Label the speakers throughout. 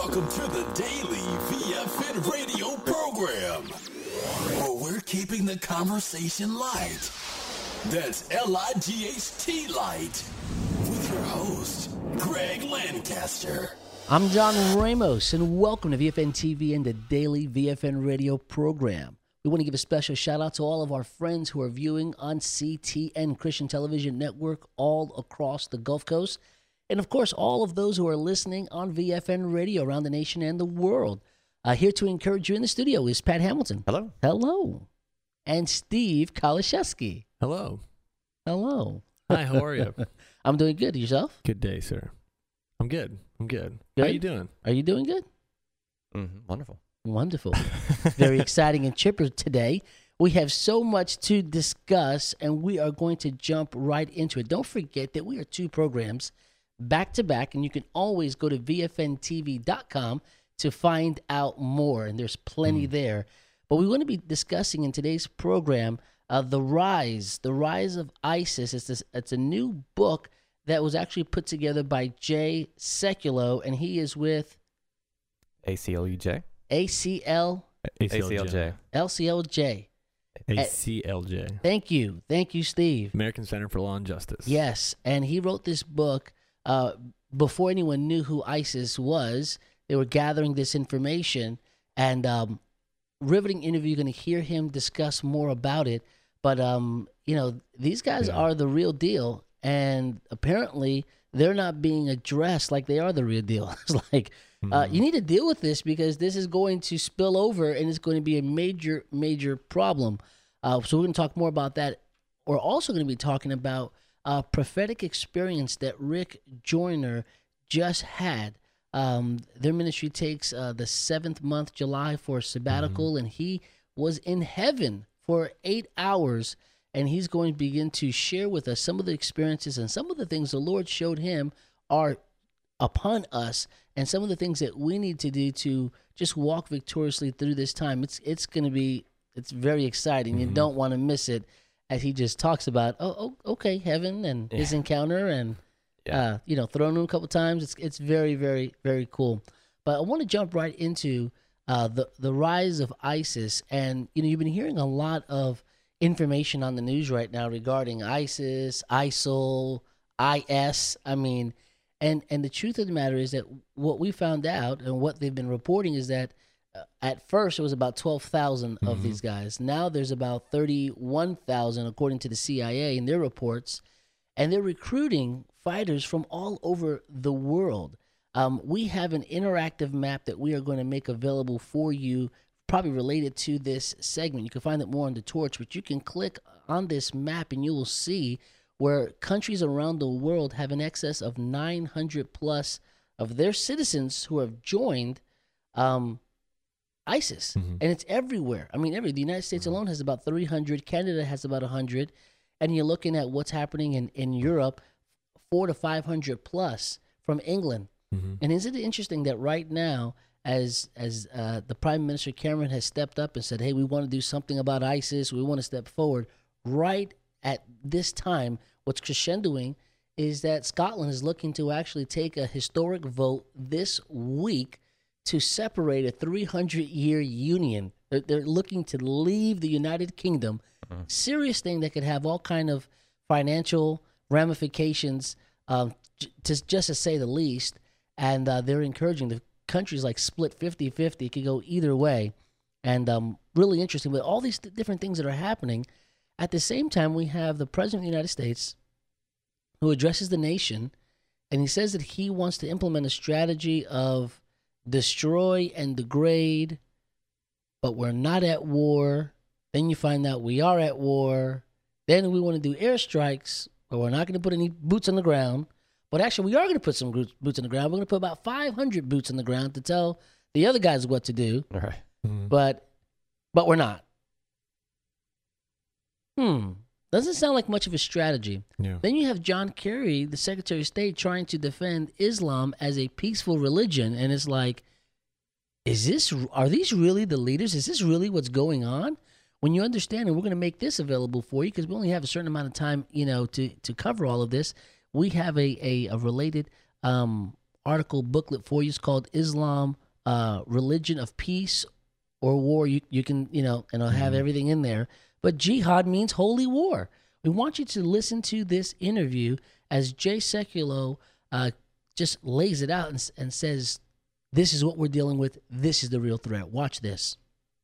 Speaker 1: Welcome to the Daily VFN radio program, where we're keeping the conversation light. That's L-I-G-H-T light. With your host, Greg Lancaster.
Speaker 2: I'm John Ramos, and welcome to VFN TV and the Daily VFN radio program. We want to give a special shout out to all of our friends who are viewing on CTN Christian Television Network all across the Gulf Coast. And of course, all of those who are listening on VFN radio around the nation and the world. Here to encourage you in the studio is Pat Hamilton.
Speaker 3: Hello.
Speaker 2: Hello. And Steve Kalashewski.
Speaker 4: Hello.
Speaker 2: Hello.
Speaker 4: Hi, how are you?
Speaker 2: I'm doing good. Yourself?
Speaker 4: Good day, sir. I'm good.
Speaker 2: Good?
Speaker 4: How you doing?
Speaker 2: Are you doing good?
Speaker 3: Wonderful.
Speaker 2: Wonderful. Very exciting and chipper today. We have so much to discuss, and we are going to jump right into it. Don't forget that we are two programs back to back, and you can always go to VFNTV.com to find out more, and there's plenty there. But we want to be discussing in today's program the rise of ISIS. It's a new book that was actually put together by Jay Sekulow, and he is with
Speaker 3: ACLUJ?
Speaker 2: ACL
Speaker 4: ACLJ.
Speaker 2: LCLJ.
Speaker 4: ACLJ.
Speaker 2: Thank you, Steve.
Speaker 4: American Center for Law and Justice.
Speaker 2: Yes, and he wrote this book before anyone knew who ISIS was. They were gathering this information, and riveting interview. You're going to hear him discuss more about it. But these guys are the real deal, and apparently they're not being addressed like they are the real deal. It's like you need to deal with this because this is going to spill over, and it's going to be a major problem. So we're going to talk more about that. We're also going to be talking about a prophetic experience that Rick Joyner just had. Their ministry takes the 7th month, July, for a sabbatical, and he was in heaven for 8 hours, and he's going to begin to share with us some of the experiences and some of the things the Lord showed him are upon us, and some of the things that we need to do to just walk victoriously through this time. It's very exciting. You don't want to miss it, as he just talks about, okay, heaven and his encounter, and throne room a couple times. It's very, very, very cool. But I want to jump right into the rise of ISIS, and you've been hearing a lot of information on the news right now regarding ISIS, ISIL, IS. And the truth of the matter is that what we found out and what they've been reporting is that at first it was about 12,000 of these guys. Now there's about 31,000 according to the CIA in their reports, and they're recruiting fighters from all over the world. We have an interactive map that we are going to make available for you, probably related to this segment. You can find it more on the Torch, but you can click on this map and you will see where countries around the world have an excess of 900 plus of their citizens who have joined ISIS. And it's everywhere. The United States alone has about 300. Canada has about 100. And you're looking at what's happening in Europe, 400 to 500 plus from England. And isn't it interesting that right now, as the Prime Minister Cameron has stepped up and said, hey, we want to do something about ISIS, we want to step forward, right at this time, what's crescendoing is that Scotland is looking to actually take a historic vote this week to separate a 300-year union. They're looking to leave the United Kingdom. Serious thing that could have all kind of financial ramifications, just to say the least. And they're encouraging the countries like split 50-50. It could go either way. And really interesting. But all these different things that are happening, at the same time, we have the President of the United States who addresses the nation, and he says that he wants to implement a strategy of destroy and degrade, but we're not at war. Then you find out we are at war. Then we want to do airstrikes, but we're not going to put any boots on the ground. But actually, we are going to put some boots on the ground. We're going to put about 500 boots on the ground to tell the other guys what to do.
Speaker 3: All right.
Speaker 2: But we're not. Doesn't sound like much of a strategy.
Speaker 4: Yeah.
Speaker 2: Then you have John Kerry, the Secretary of State, trying to defend Islam as a peaceful religion. And it's like, are these really the leaders? Is this really what's going on? When you understand, and we're going to make this available for you because we only have a certain amount of time, to cover all of this. We have a related article booklet for you. It's called Islam, Religion of Peace or War. You can, and I'll have everything in there. But jihad means holy war. We want you to listen to this interview as Jay Sekulow just lays it out and says, this is what we're dealing with. This is the real threat. Watch this.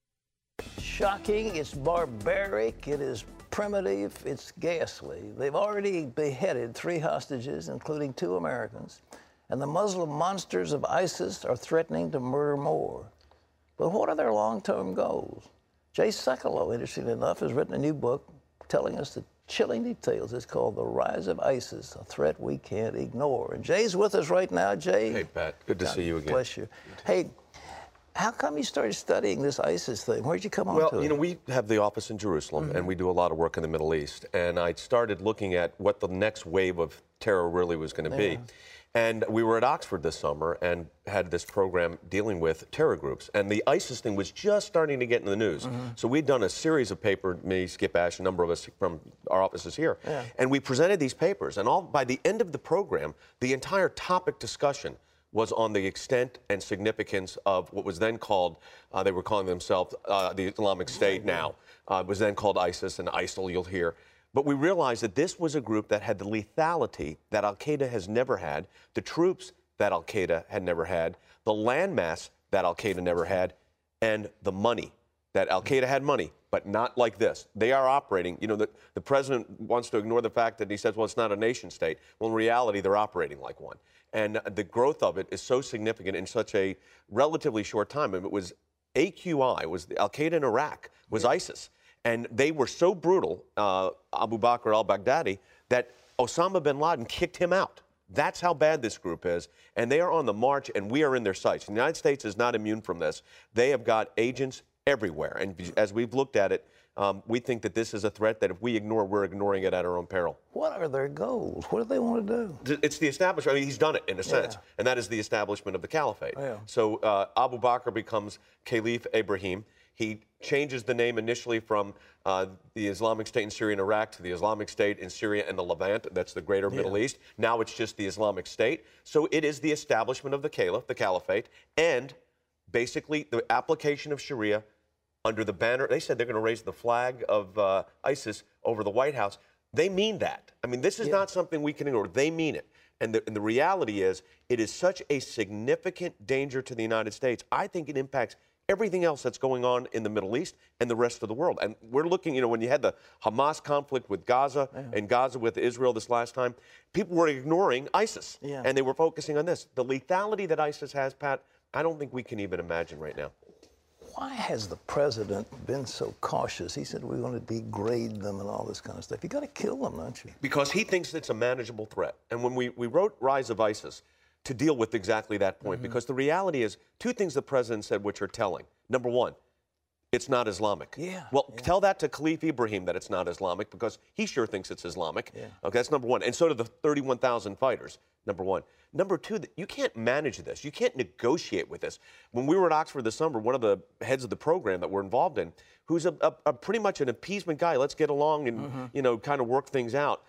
Speaker 5: Shocking, it's barbaric, it is primitive, it's ghastly. They've already beheaded 3 hostages, including 2 Americans, and the Muslim monsters of ISIS are threatening to murder more. But what are their long-term goals? Jay Sekulow, interestingly enough, has written a new book telling us the chilling details. It's called The Rise of ISIS, a threat we can't ignore. And Jay's with us right now. Jay.
Speaker 6: Hey, Pat. Good to see you again.
Speaker 5: Bless you. Hey, how come you started studying this ISIS thing? Where'd you come on to it?
Speaker 6: Well, we have the office in Jerusalem, and we do a lot of work in the Middle East. And I started looking at what the next wave of terror really was going to be. And we were at Oxford this summer and had this program dealing with terror groups. And the ISIS thing was just starting to get in the news. So we'd done a series of papers, me, Skip Ash, a number of us from our offices here. And we presented these papers. And by the end of the program, the entire topic discussion was on the extent and significance of what was then called, they were calling themselves the Islamic State now. It was then called ISIS and ISIL, you'll hear. But we realized that this was a group that had the lethality that Al-Qaeda has never had, the troops that Al-Qaeda had never had, the landmass that Al-Qaeda never had, and the money. That Al-Qaeda had money, but not like this. They are operating, the president wants to ignore the fact that he says, well, it's not a nation state. Well, in reality, they're operating like one. And the growth of it is so significant in such a relatively short time. And it was AQI, was Al-Qaeda in Iraq, was ISIS. And they were so brutal, Abu Bakr al-Baghdadi, that Osama bin Laden kicked him out. That's how bad this group is. And they are on the march, and we are in their sights. The United States is not immune from this. They have got agents everywhere. And as we've looked at it, we think that this is a threat that if we ignore, we're ignoring it at our own peril.
Speaker 5: What are their goals? What do they want to do?
Speaker 6: It's the establishment. I mean, he's done it in a sense, and that is the establishment of the caliphate. So Abu Bakr becomes Caliph Ibrahim. He changes the name initially from the Islamic State in Syria and Iraq to the Islamic State in Syria and the Levant. That's the greater Middle East. Now it's just the Islamic State. So it is the establishment of the caliph, the caliphate, and basically the application of Sharia under the banner. They said they're going to raise the flag of ISIS over the White House. They mean that. I mean, this is not something we can ignore. They mean it. And the reality is, it is such a significant danger to the United States. I think it impacts everything else that's going on in the Middle East and the rest of the world. And we're looking, when you had the Hamas conflict with Gaza and Gaza with Israel this last time, people were ignoring ISIS. And they were focusing on this. The lethality that ISIS has, Pat, I don't think we can even imagine right now.
Speaker 5: Why has the president been so cautious? He said we're going to degrade them and all this kind of stuff. You got to kill them, don't you?
Speaker 6: Because he thinks it's a manageable threat. And when we wrote Rise of ISIS to deal with exactly that point, because the reality is 2 things the president said which are telling. Number 1, it's not Islamic. Tell that to Caliph Ibrahim that it's not Islamic, because he sure thinks it's Islamic. Okay, that's number 1. And so do the 31,000 fighters, number 1. Number 2, you can't manage this. You can't negotiate with this. When we were at Oxford this summer, one of the heads of the program that we're involved in, who's a pretty much an appeasement guy, let's get along and, kind of work things out.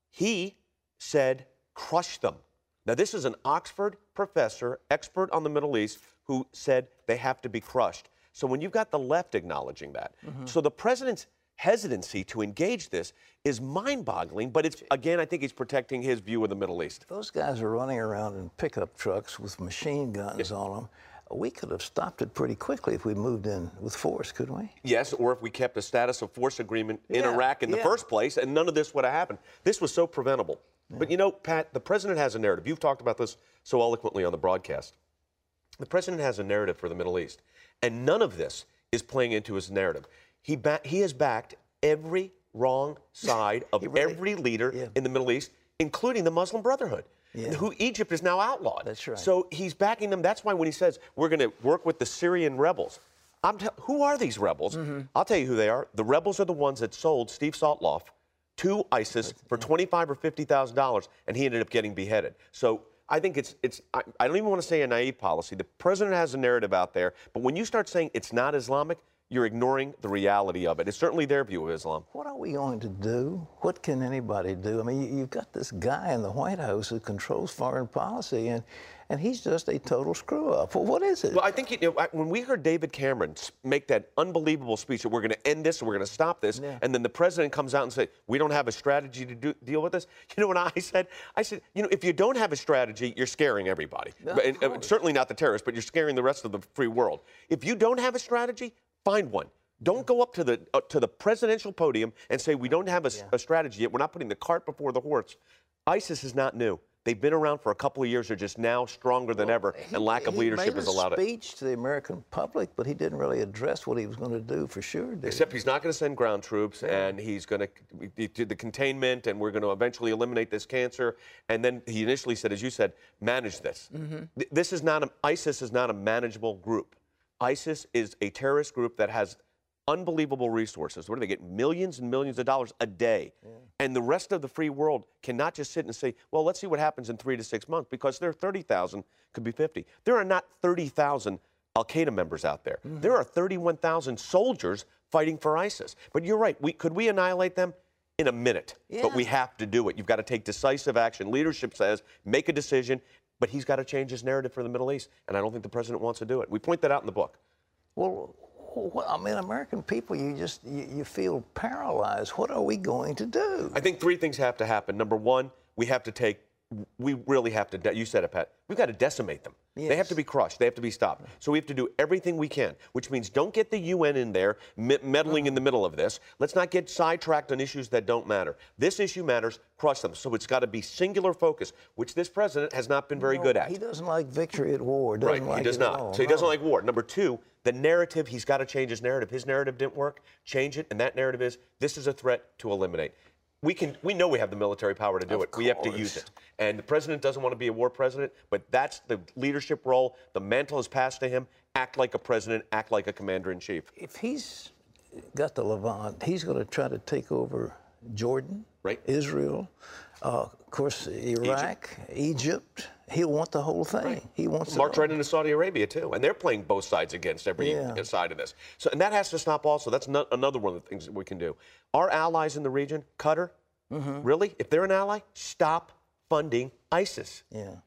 Speaker 6: He said, crush them. Now, this is an Oxford professor, expert on the Middle East, who said they have to be crushed. So when you've got the left acknowledging that, so the president's hesitancy to engage this is mind-boggling, but it's, again, I think he's protecting his view of the Middle East.
Speaker 5: Those guys are running around in pickup trucks with machine guns on them. We could have stopped it pretty quickly if we moved in with force, couldn't we?
Speaker 6: Yes, or if we kept a status of force agreement in Iraq in the first place, and none of this would have happened. This was so preventable. But Pat, the president has a narrative. You've talked about this so eloquently on the broadcast. The president has a narrative for the Middle East, and none of this is playing into his narrative. He has backed every wrong side of every leader in the Middle East, including the Muslim Brotherhood, who Egypt is now outlawed.
Speaker 5: That's right.
Speaker 6: So he's backing them. That's why when he says we're going to work with the Syrian rebels, who are these rebels? I'll tell you who they are. The rebels are the ones that sold Steve Saltloff to ISIS for $25,000 or $50,000, and he ended up getting beheaded. So I think I don't even want to say a naive policy. The president has a narrative out there, but when you start saying it's not Islamic, you're ignoring the reality of it. It's certainly their view of Islam.
Speaker 5: What are we going to do? What can anybody do? I mean, you've got this guy in the White House who controls foreign policy, and he's just a total screw-up. Well, what is it?
Speaker 6: Well, I think when we heard David Cameron make that unbelievable speech that we're going to end this and we're going to stop this, and then the president comes out and says, we don't have a strategy to deal with this. You know what I said? I said, if you don't have a strategy, you're scaring everybody. Certainly not the terrorists, but you're scaring the rest of the free world. If you don't have a strategy, find one. Don't go up to the presidential podium and say we don't have a strategy yet. We're not putting the cart before the horse. ISIS is not new. They've been around for a couple of years. They're just now stronger than ever, and lack of leadership has allowed it.
Speaker 5: He made a speech to the American public, but he didn't really address what he was going to do for sure.
Speaker 6: Except he's not going to send ground troops, and he's going to do the containment, and we're going to eventually eliminate this cancer. And then he initially said, as you said, manage this. This is not ISIS is not a manageable group. ISIS is a terrorist group that has unbelievable resources. What do they get? Millions and millions of dollars a day. And the rest of the free world cannot just sit and say, well, let's see what happens in 3 to 6 months, because there are 30,000, could be 50. There are not 30,000 Al-Qaeda members out there. There are 31,000 soldiers fighting for ISIS. But you're right. Could we annihilate them? In a minute. But we have to do it. You've got to take decisive action. Leadership says, make a decision, but he's got to change his narrative for the Middle East. And I don't think the president wants to do it. We point that out in the book.
Speaker 5: Well, I mean, American people, you feel paralyzed. What are we going to do?
Speaker 6: I think 3 things have to happen. Number one, we really have to, you said it, Pat, we've got to decimate them. They have to be crushed. They have to be stopped. So we have to do everything we can, which means don't get the UN in there meddling in the middle of this. Let's not get sidetracked on issues that don't matter. This issue matters, crush them. So it's got to be singular focus, which this president has not been very good at.
Speaker 5: He doesn't like victory at war. He does not.
Speaker 6: So he doesn't like war. Number 2, the narrative, he's got to change his narrative. His narrative didn't work. Change it, and that narrative is, this is a threat to eliminate. We know we have the military power to do it. We have to use it. And the president doesn't want to be a war president, but that's the leadership role. The mantle is passed to him. Act like a president, act like a commander-in-chief.
Speaker 5: If he's got the Levant, he's going to try to take over Jordan, Israel, of course, Iraq, Egypt. He'll want the whole thing.
Speaker 6: Right.
Speaker 5: He wants
Speaker 6: march right into Saudi Arabia, too. And they're playing both sides against every side of this. So, and that has to stop also. That's another one of the things that we can do. Our allies in the region, Qatar, really, if they're an ally, stop funding ISIS.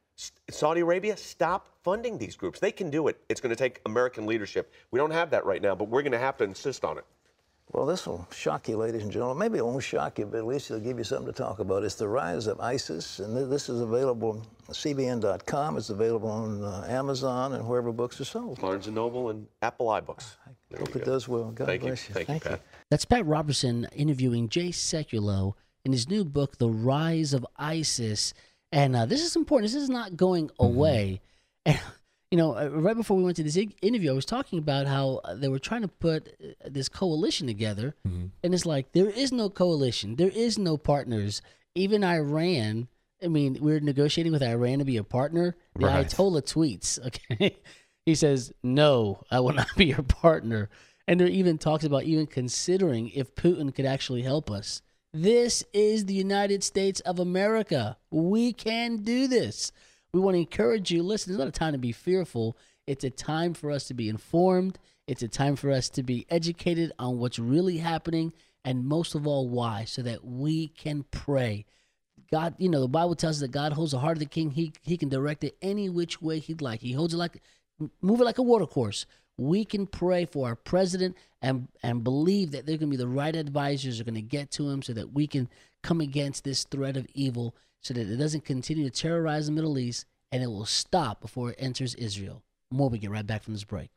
Speaker 6: Saudi Arabia, stop funding these groups. They can do it. It's going to take American leadership. We don't have that right now, but we're going to have to insist on it.
Speaker 5: Well, this will shock you, ladies and gentlemen. Maybe it won't shock you, but at least it'll give you something to talk about. It's The Rise of ISIS, and this is available on CBN.com. It's available on Amazon and wherever books are sold.
Speaker 6: Barnes & Noble and Apple iBooks.
Speaker 5: I hope it does well. God bless you.
Speaker 6: Thank you, Pat.
Speaker 2: That's Pat Robertson interviewing Jay Sekulow in his new book, The Rise of ISIS. And this is important. This is not going away. And, right before we went to this interview, I was talking about how they were trying to put this coalition together. And it's like, there is no coalition. There is no partners. Even Iran, we're negotiating with Iran to be a partner. The Ayatollah tweets, okay? He says, no, I will not be your partner. And there even talks about even considering if Putin could actually help us. This is the United States of America. We can do this. We want to encourage you. Listen, it's not a time to be fearful. It's a time for us to be informed. It's a time for us to be educated on what's really happening, and most of all, why, so that we can pray. God, the Bible tells us that God holds the heart of the king. He can direct it any which way he'd like. He holds it move it like a water course. We can pray for our president and believe that they're going to be the right advisors are going to get to him so that we can come against this threat of evil so that it doesn't continue to terrorize the Middle East, and it will stop before it enters Israel. More, we get right back from this break.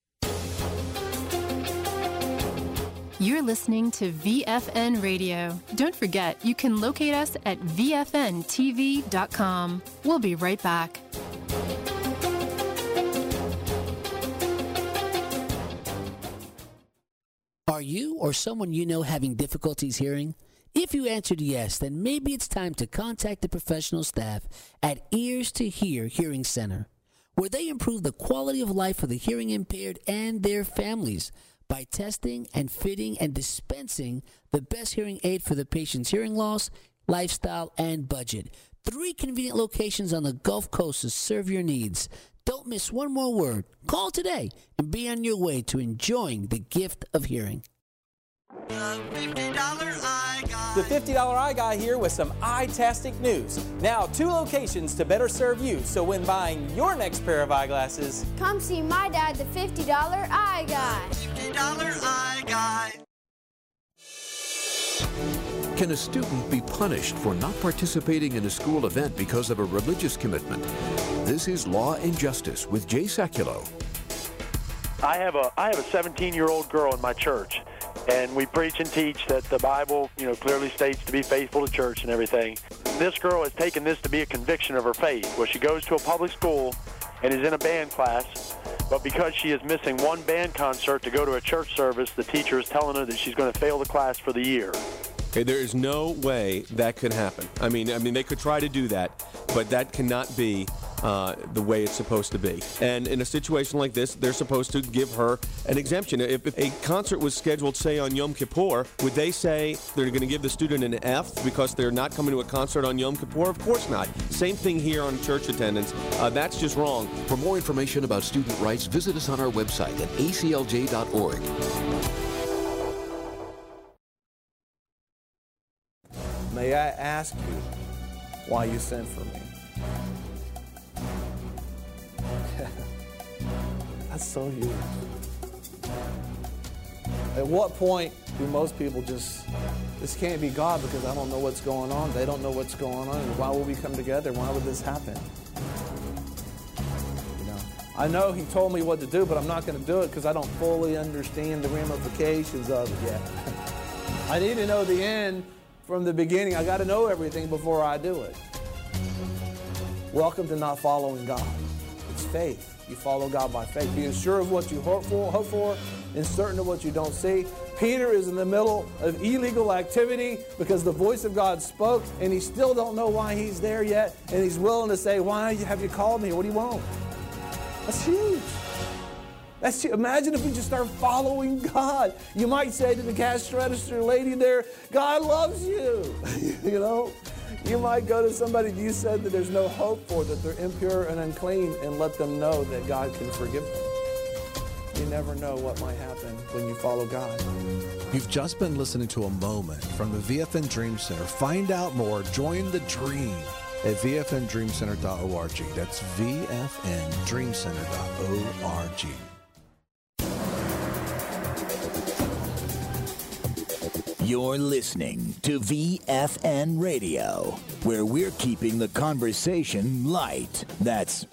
Speaker 7: You're listening to VFN Radio. Don't forget, you can locate us at VFNTV.com. We'll be right back.
Speaker 2: Are you or someone you know having difficulties hearing? If you answered yes, then maybe it's time to contact the professional staff at Ears to Hear Hearing Center, where they improve the quality of life for the hearing impaired and their families by testing and fitting and dispensing the best hearing aid for the patient's hearing loss, lifestyle, and budget. 3 convenient locations on the Gulf Coast to serve your needs. Don't
Speaker 8: Don't miss one more word. Call today and be on your way to enjoying the gift of hearing.
Speaker 9: The $50 Eye Guy here with some eye-tastic news. Now, 2 locations to better serve you, so when buying your next pair of eyeglasses,
Speaker 10: come see my dad, the $50 Eye Guy.
Speaker 9: $50 Eye Guy.
Speaker 11: Can a student be punished for not participating in a school event because of a religious commitment? This is Law and Justice with Jay Sekulow.
Speaker 12: I have a 17-year-old girl in my church, and we preach and teach that the Bible, clearly states to be faithful to church and everything. This girl has taken this to be a conviction of her faith, where she goes to a public school and is in a band class, but because she is missing one band concert to go to a church service, the teacher is telling her that she's going to fail the class for the year.
Speaker 13: Okay, there is no way that could happen. I mean, they could try to do that, but that cannot be the way it's supposed to be. And in a situation like this, they're supposed to give her an exemption. If a concert was scheduled, say, on Yom Kippur, would they say they're going to give the student an F because they're not coming to a concert on Yom Kippur? Of course not. Same thing here on church attendance. That's just wrong.
Speaker 11: For more information about student rights, visit us on our website at aclj.org.
Speaker 14: May I ask you why you sent for me? That's so huge. At what point do most people this can't be God because I don't know what's going on. They don't know what's going on. Why would we come together? Why would this happen? I know he told me what to do, but I'm not going to do it because I don't fully understand the ramifications of it yet. I need to know the end from the beginning. I got to know everything before I do it. Welcome to not following God. It's faith. You follow God by faith. Being sure of what you hope for, and certain of what you don't see. Peter is in the middle of illegal activity because the voice of God spoke, and he still don't know why he's there yet, and he's willing to say, "Why have you called me? What do you want?" That's huge. That's huge. Imagine if we just start following God. You might say to the cash register lady there, "God loves you." You might go to somebody you said that there's no hope for, that they're impure and unclean, and let them know that God can forgive them. You never know what might happen when you follow God.
Speaker 15: You've just been listening to a moment from the VFN Dream Center. Find out more. Join the dream at vfndreamcenter.org. That's vfndreamcenter.org.
Speaker 16: You're listening to VFN Radio, where we're keeping the conversation light. That's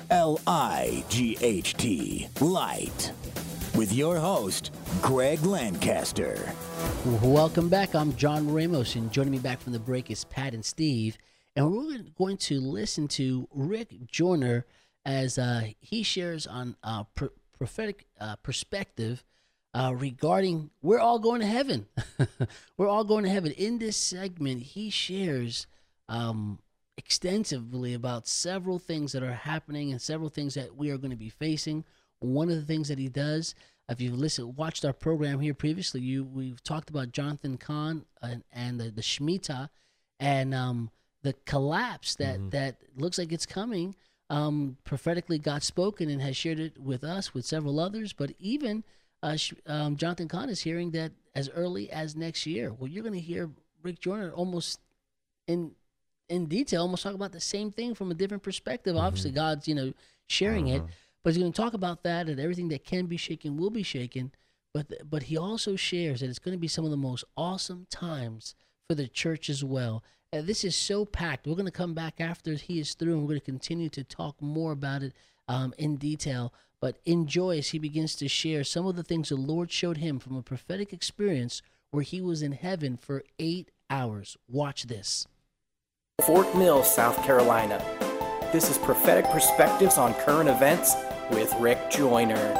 Speaker 16: L-I-G-H-T, light. With your host, Greg Lancaster.
Speaker 2: Welcome back. I'm John Ramos, and joining me back from the break is Pat and Steve. And we're going to listen to Rick Joyner as he shares on prophetic perspective regarding we're all going to heaven. We're all going to heaven. In this segment, he shares extensively about several things that are happening and several things that we are going to be facing. One of the things that he does, if you've watched our program here previously, we've talked about Jonathan Cahn and the Shemitah and the collapse that looks like it's coming. Prophetically, God's spoken and has shared it with us, with several others, but even Jonathan Cahn is hearing that as early as next year. Well, you're going to hear Rick Joyner almost in detail, almost talk about the same thing from a different perspective. Mm-hmm. Obviously, God's sharing it, but he's going to talk about that and everything that can be shaken will be shaken. But he also shares that it's going to be some of the most awesome times for the church as well. This is so packed. We're going to come back after he is through, and we're going to continue to talk more about it in detail. But enjoy as he begins to share some of the things the Lord showed him from a prophetic experience where he was in heaven for 8 hours. Watch this.
Speaker 17: Fort Mill, South Carolina. This is Prophetic Perspectives on Current Events with Rick Joyner.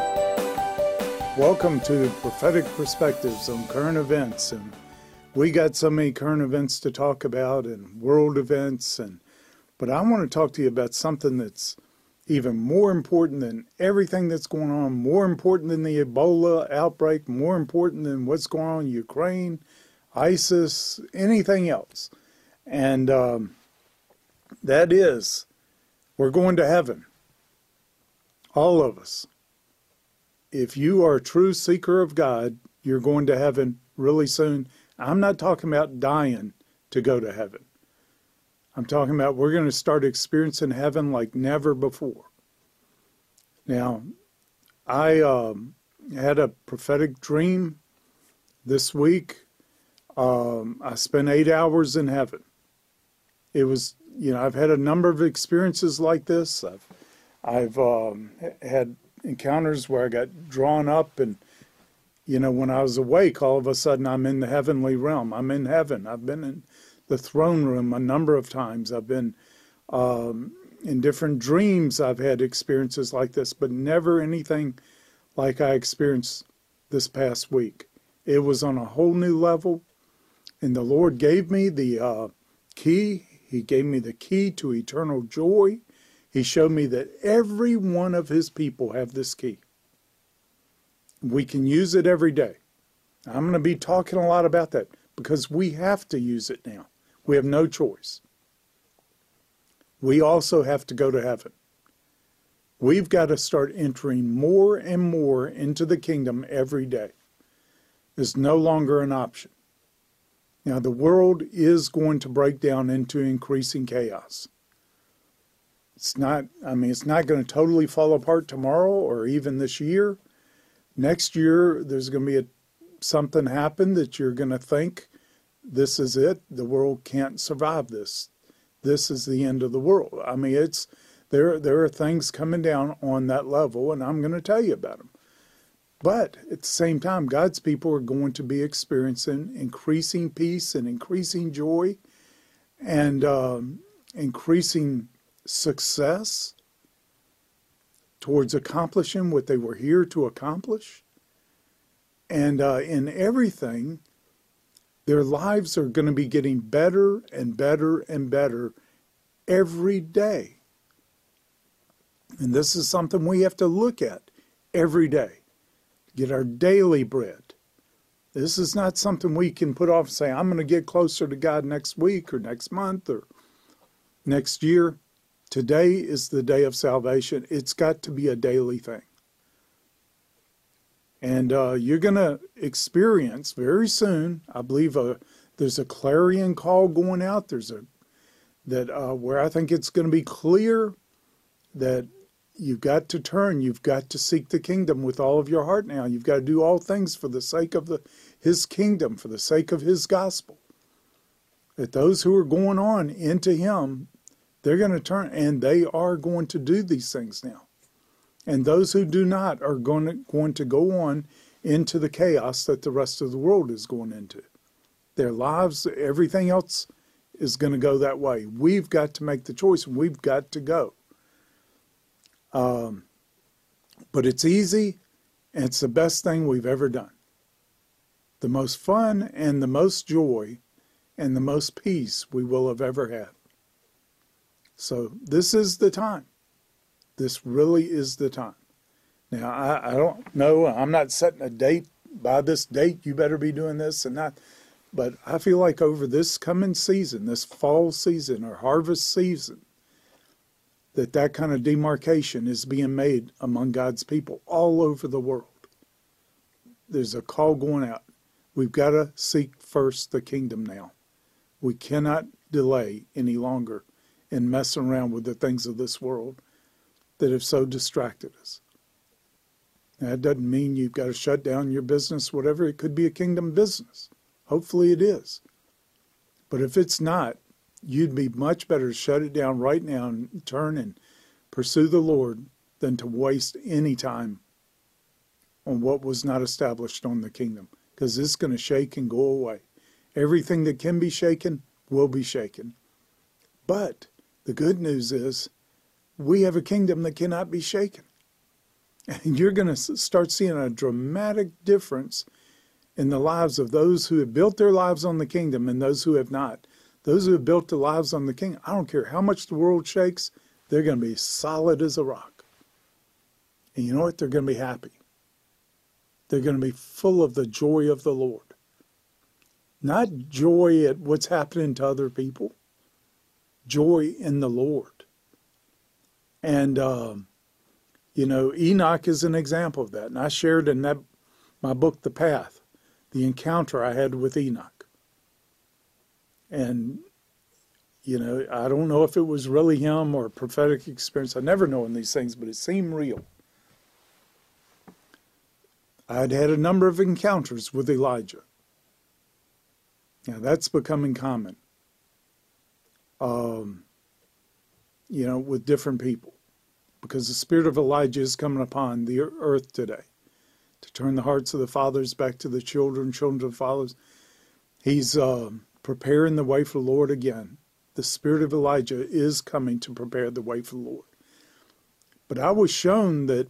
Speaker 18: Welcome to Prophetic Perspectives on Current Events. And we got so many current events to talk about and world events. But I want to talk to you about something that's even more important than everything that's going on, more important than the Ebola outbreak, more important than what's going on in Ukraine, ISIS, anything else. And that is, we're going to heaven. all of us, if you are a true seeker of God, you're going to heaven really soon. I'm not talking about dying to go to heaven. I'm talking about we're going to start experiencing heaven like never before. Now, I had a prophetic dream this week. I spent 8 hours in heaven. It was, I've had a number of experiences like this. I've had encounters where I got drawn up and, when I was awake, all of a sudden I'm in the heavenly realm. I'm in heaven. I've been in the throne room a number of times. I've been in different dreams. I've had experiences like this, but never anything like I experienced this past week. It was on a whole new level, and the Lord gave me the key. He gave me the key to eternal joy. He showed me that every one of his people have this key. We can use it every day. I'm going to be talking a lot about that because we have to use it now. We have no choice. We also have to go to heaven. We've got to start entering more and more into the kingdom every day. It's no longer an option. Now, the world is going to break down into increasing chaos. It's not going to totally fall apart tomorrow or even this year. Next year, there's going to be something happen that you're going to think, this is it. The world can't survive this. This is the end of the world. There are things coming down on that level, and I'm going to tell you about them. But at the same time, God's people are going to be experiencing increasing peace and increasing joy and increasing success towards accomplishing what they were here to accomplish. And in everything, their lives are going to be getting better and better and better every day. And this is something we have to look at every day. Get our daily bread. This is not something we can put off and say, I'm going to get closer to God next week or next month or next year. Today is the day of salvation. It's got to be a daily thing. And you're going to experience very soon, I believe there's a clarion call going out. Where I think it's going to be clear that you've got to turn. You've got to seek the kingdom with all of your heart now. You've got to do all things for the sake of his kingdom, for the sake of his gospel. That those who are going on into him, they're going to turn, and they are going to do these things now. And those who do not are going to go on into the chaos that the rest of the world is going into. Their lives, everything else is going to go that way. We've got to make the choice. We've got to go. But it's easy, and it's the best thing we've ever done. The most fun and the most joy and the most peace we will have ever had. So this is the time. This really is the time. Now, I don't know. I'm not setting a date. By this date, you better be doing this and that. But I feel like over this coming season, this fall season or harvest season, that kind of demarcation is being made among God's people all over the world. There's a call going out. We've got to seek first the kingdom now. We cannot delay any longer in messing around with the things of this world that have so distracted us. Now, that doesn't mean you've got to shut down your business, whatever. It could be a kingdom business. Hopefully it is. But if it's not, you'd be much better to shut it down right now and turn and pursue the Lord than to waste any time on what was not established on the kingdom, because it's going to shake and go away. Everything that can be shaken will be shaken. But the good news is we have a kingdom that cannot be shaken. And you're going to start seeing a dramatic difference in the lives of those who have built their lives on the kingdom and those who have not. Those who have built their lives on the kingdom, I don't care how much the world shakes, they're going to be solid as a rock. And you know what? They're going to be happy. They're going to be full of the joy of the Lord. Not joy at what's happening to other people. Joy in the Lord. And, You know, Enoch is an example of that. And I shared in my book, The Path, the encounter I had with Enoch. And, you know, I don't know if it was really him or a prophetic experience. I never know in these things, but it seemed real. I'd had a number of encounters with Elijah. Now, that's becoming common, you know, with different people. Because the spirit of Elijah is coming upon the earth today to turn the hearts of the fathers back to the children, children to the fathers. He's preparing the way for the Lord again. The spirit of Elijah is coming to prepare the way for the Lord. But I was shown that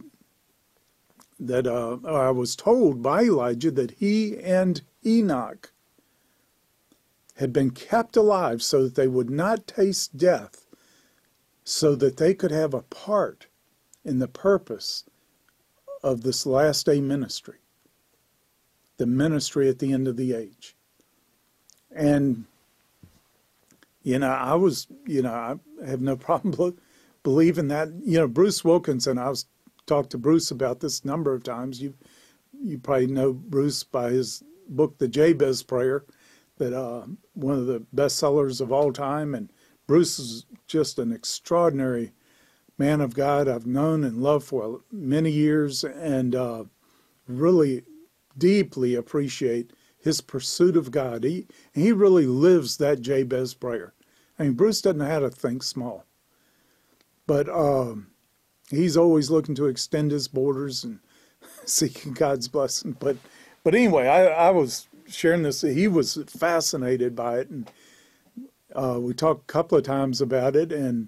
Speaker 18: I was told by Elijah that he and Enoch had been kept alive so that they would not taste death, so that they could have a part in the purpose of this last day ministry, the ministry at the end of the age. And, you know, I have no problem believing that. You know, Bruce Wilkinson, I was talked to Bruce about this a number of times. You probably know Bruce by his book, The Jabez Prayer, that one of the best sellers of all time. And Bruce is just an extraordinary man of God I've known and loved for many years, and really deeply appreciate his pursuit of God. He really lives that Jabez prayer. I mean, Bruce doesn't know how to think small, but he's always looking to extend his borders and seeking God's blessing. But anyway, I was sharing this. He was fascinated by it, and we talked a couple of times about it, and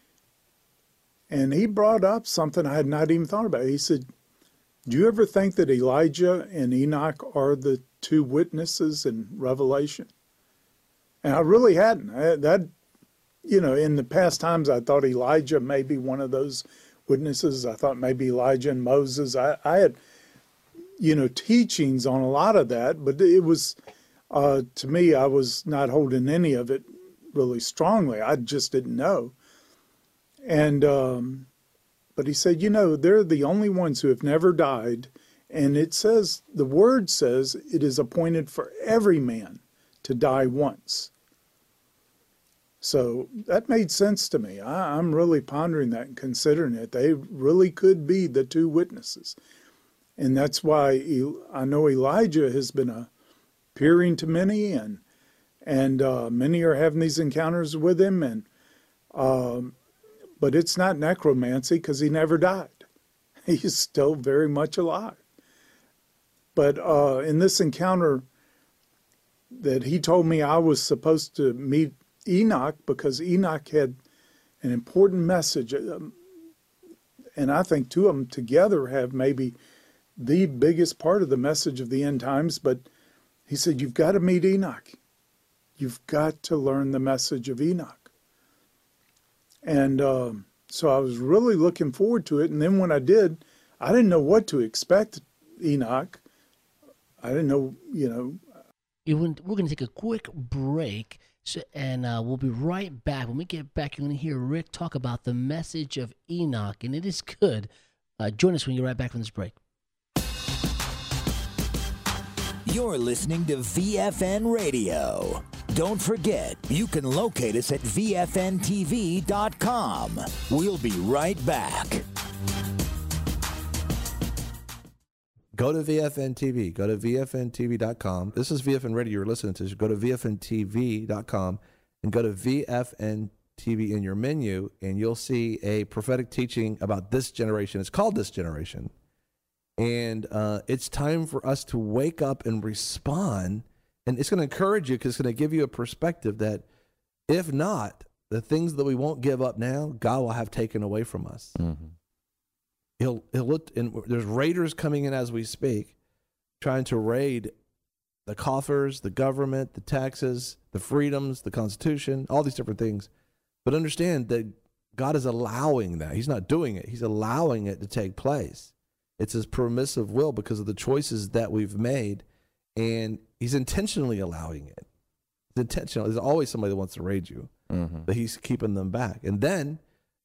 Speaker 18: he brought up something I had not even thought about. He said, do you ever think that Elijah and Enoch are the two witnesses in Revelation? And I really hadn't. You know, in the past times, I thought Elijah may be one of those witnesses. I thought maybe Elijah and Moses. I had, you know, teachings on a lot of that, but it was, to me, I was not holding any of it really strongly. I just didn't know. And, but he said, you know, they're the only ones who have never died. And it says, the word says, it is appointed for every man to die once. So that made sense to me. I'm really pondering that and considering it. They really could be the two witnesses. And that's why I know Elijah has been appearing to many, and many are having these encounters with him. And but it's not necromancy, because he never died. He's still very much alive. But in this encounter that he told me, I was supposed to meet Enoch, because Enoch had an important message. And I think two of them together have maybe the biggest part of the message of the end times. But he said, you've got to meet Enoch. You've got to learn the message of Enoch. And so I was really looking forward to it. And then when I did, I didn't know what to expect Enoch. I didn't know, you know.
Speaker 2: We're going to take a quick break, and we'll be right back. When we get back, you're going to hear Rick talk about the message of Enoch, and it is good. Join us when you're right back from this break.
Speaker 16: You're listening to VFN Radio. Don't forget, you can locate us at VFNTV.com. We'll be right back.
Speaker 15: Go to VFN TV. Go to VFNTV.com. This is VFN Radio you're listening to. Go to VFNTV.com and go to VFN TV in your menu, and you'll see a prophetic teaching about this generation. It's called This Generation. And it's time for us to wake up and respond. And it's going to encourage you, because it's going to give you a perspective that, if not, the things that we won't give up now, God will have taken away from us. Mm-hmm. He'll look, and there's raiders coming in as we speak, trying to raid the coffers, the government, the taxes, the freedoms, the Constitution, all these different things. But understand that God is allowing that. He's not doing it. He's allowing it to take place. It's his permissive will because of the choices that we've made, and he's intentionally allowing it. It's intentional. There's always somebody that wants to raid you, but he's keeping them back. And then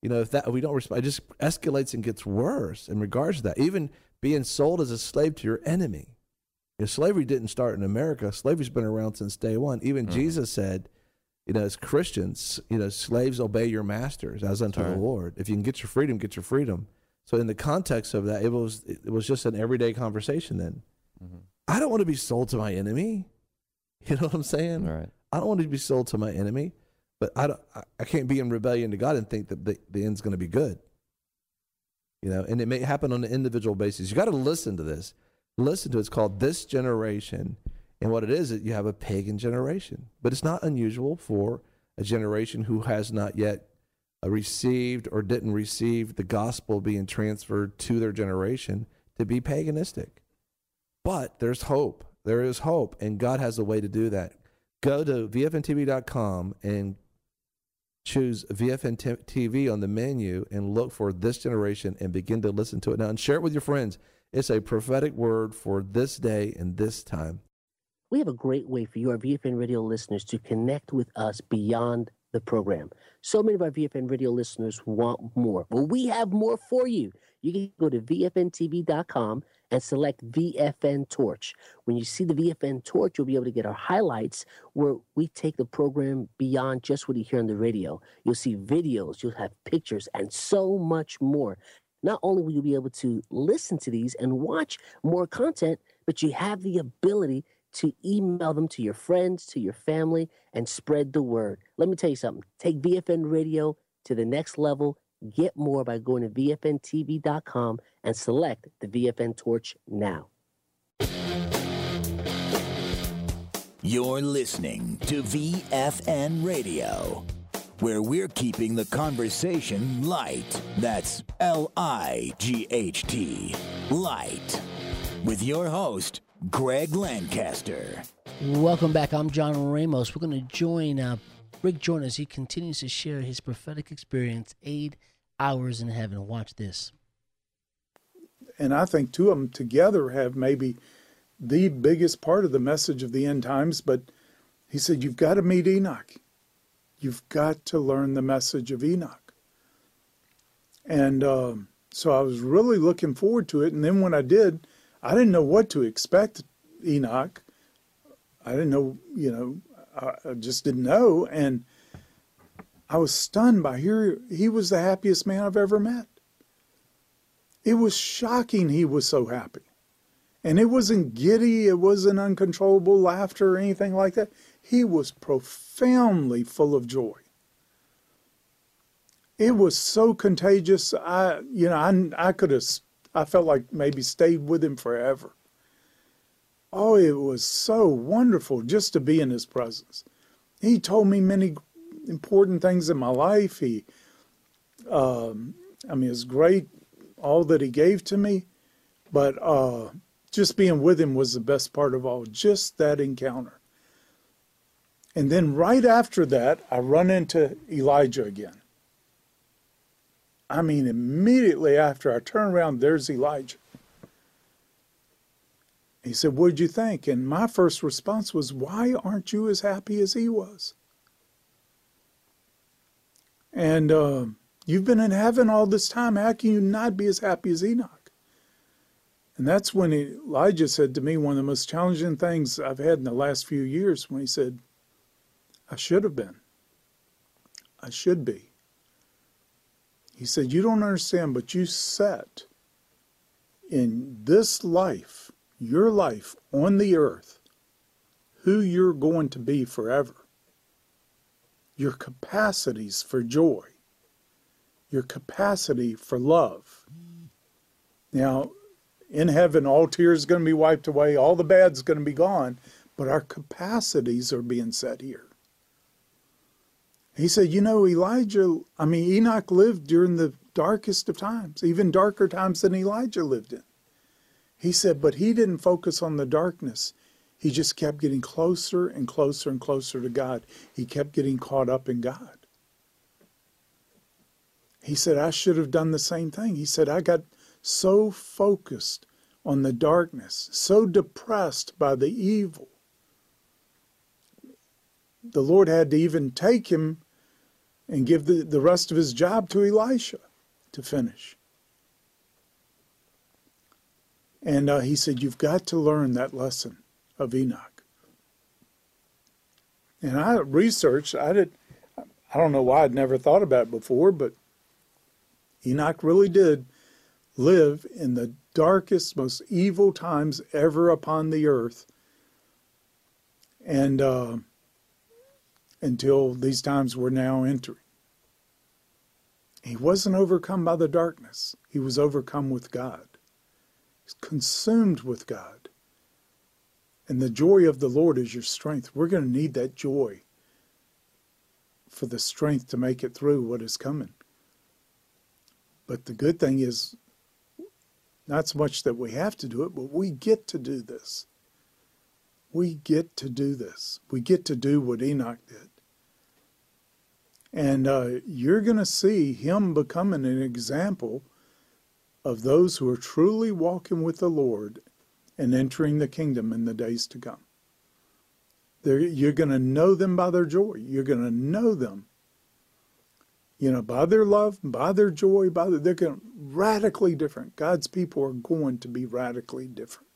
Speaker 15: if we don't respond, it just escalates and gets worse in regards to that. Even being sold as a slave to your enemy. Slavery didn't start in America. Slavery's been around since day one. Even Jesus said, as Christians, slaves obey your masters as unto the Lord. If you can get your freedom, get your freedom. So in the context of that, it was just an everyday conversation then. Mm-hmm. I don't want to be sold to my enemy. You know what I'm saying?
Speaker 3: Right.
Speaker 15: I don't want to be sold to my enemy, but I can't be in rebellion to God and think that the end's going to be good. And it may happen on an individual basis. You got to listen to this. Listen to it. It's called This Generation. And what it is you have a pagan generation. But it's not unusual for a generation who has not yet received or didn't receive the gospel being transferred to their generation to be paganistic. But there's hope. There is hope, and God has a way to do that. Go to VFNTV.com and choose VFN TV on the menu and look for This Generation and begin to listen to it now and share it with your friends. It's a prophetic word for this day and this time.
Speaker 2: We have a great way for you, our VFN Radio listeners, to connect with us beyond the program. So many of our VFN Radio listeners want more. Well, we have more for you. You can go to VFNTV.com and select VFN Torch. When you see the VFN Torch, you'll be able to get our highlights where we take the program beyond just what you hear on the radio. You'll see videos, you'll have pictures, and so much more. Not only will you be able to listen to these and watch more content, but you have the ability to email them to your friends, to your family, and spread the word. Let me tell you something. Take VFN Radio to the next level. Get more by going to VFNTV.com and select the VFN Torch now.
Speaker 16: You're listening to VFN Radio, where we're keeping the conversation light. That's L-I-G-H-T, light. With your host, Greg Lancaster.
Speaker 2: Welcome back. I'm John Ramos. We're going to join Rick Joyner as he continues to share his prophetic experience, 8 hours in heaven. Watch this.
Speaker 18: And I think two of them together have maybe the biggest part of the message of the end times. But he said, you've got to meet Enoch. You've got to learn the message of Enoch. And so I was really looking forward to it. And then when I did, I didn't know what to expect Enoch. I didn't know, I just didn't know. And I was stunned by hearing he was the happiest man I've ever met. It was shocking he was so happy. And it wasn't giddy, it wasn't uncontrollable laughter or anything like that. He was profoundly full of joy. It was so contagious. I felt like maybe stayed with him forever. Oh, it was so wonderful just to be in his presence. He told me many important things in my life. It's great, all that he gave to me, but just being with him was the best part of all, just that encounter. And then right after that, I run into Elijah again. Immediately after I turn around, there's Elijah. He said, "What did you think?" And my first response was, "Why aren't you as happy as he was?" And you've been in heaven all this time. How can you not be as happy as Enoch? And that's when Elijah said to me one of the most challenging things I've had in the last few years, when he said, "I should have been. I should be." He said, "You don't understand, but you set in this life, your life on the earth, who you're going to be forever. Your capacities for joy, your capacity for love. Now, in heaven, all tears are going to be wiped away, all the bad's going to be gone, but our capacities are being set here." He said, Enoch lived during the darkest of times, even darker times than Elijah lived in. He said, but he didn't focus on the darkness. He just kept getting closer and closer and closer to God. He kept getting caught up in God. He said, I should have done the same thing. He said, I got so focused on the darkness, so depressed by the evil. The Lord had to even take him and give the rest of his job to Elisha to finish. And he said, you've got to learn that lesson of Enoch. And I researched, I don't know why I'd never thought about it before, but Enoch really did live in the darkest, most evil times ever upon the earth. And until these times we're now entering. He wasn't overcome by the darkness. He was overcome with God. He's consumed with God. And the joy of the Lord is your strength. We're going to need that joy for the strength to make it through what is coming. But the good thing is, not so much that we have to do it, but we get to do this. We get to do this. We get to do what Enoch did. And you're going to see him becoming an example of those who are truly walking with the Lord and entering the kingdom in the days to come. You're going to know them by their joy. You're going to know them, by their love, by their joy, they're going to radically different. God's people are going to be radically different.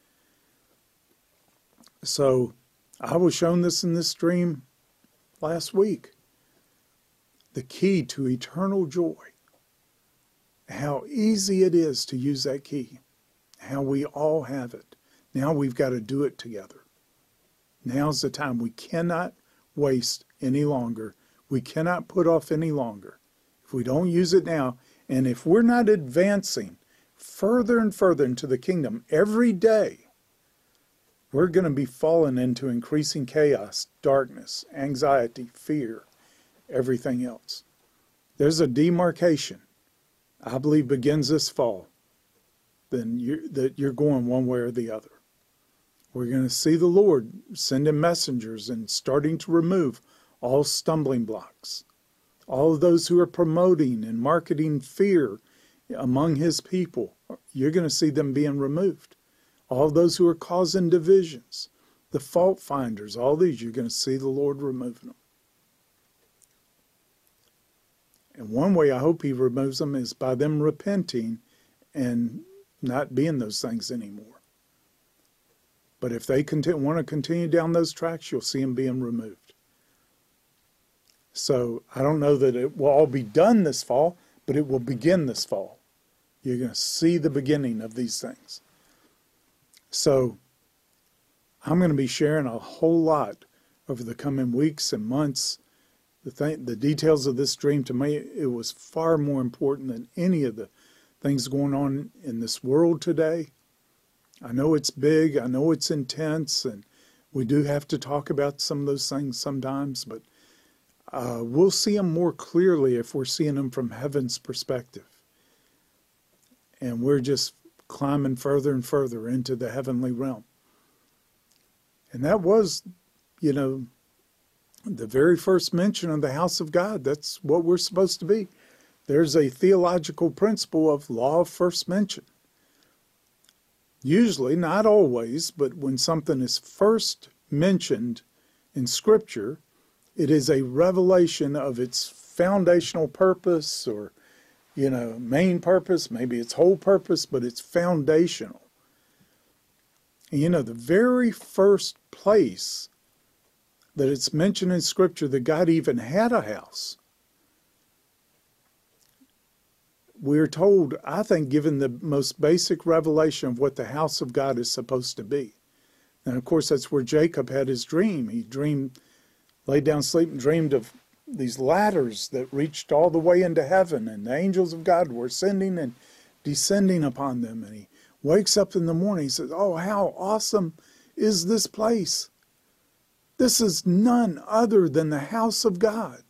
Speaker 18: So I was shown this in this dream last week. The key to eternal joy. How easy it is to use that key. How we all have it. Now we've got to do it together. Now's the time. We cannot waste any longer. We cannot put off any longer. If we don't use it now, and if we're not advancing further and further into the kingdom every day, we're going to be falling into increasing chaos, darkness, anxiety, fear, everything else. There's a demarcation, I believe, begins this fall. Then you're going one way or the other. We're going to see the Lord sending messengers and starting to remove all stumbling blocks. All of those who are promoting and marketing fear among his people, you're going to see them being removed. All those who are causing divisions, the fault finders, all these, you're going to see the Lord removing them. And one way I hope he removes them is by them repenting and not being those things anymore. But if they want to continue down those tracks, you'll see them being removed. So I don't know that it will all be done this fall, but it will begin this fall. You're going to see the beginning of these things. So I'm going to be sharing a whole lot over the coming weeks and months. The details of this dream, to me, it was far more important than any of the things going on in this world today. I know it's big, I know it's intense, and we do have to talk about some of those things sometimes, but we'll see them more clearly if we're seeing them from heaven's perspective. And we're just climbing further and further into the heavenly realm. And that was, the very first mention of the house of God. That's what we're supposed to be. There's a theological principle of law of first mention. Usually, not always, but when something is first mentioned in Scripture, it is a revelation of its foundational purpose or, main purpose, maybe its whole purpose, but it's foundational. And, the very first place that it's mentioned in Scripture that God even had a house, we're told, I think, given the most basic revelation of what the house of God is supposed to be. And, of course, that's where Jacob had his dream. He laid down asleep and dreamed of these ladders that reached all the way into heaven, and the angels of God were ascending and descending upon them. And he wakes up in the morning, he says, oh, how awesome is this place. This is none other than the house of God.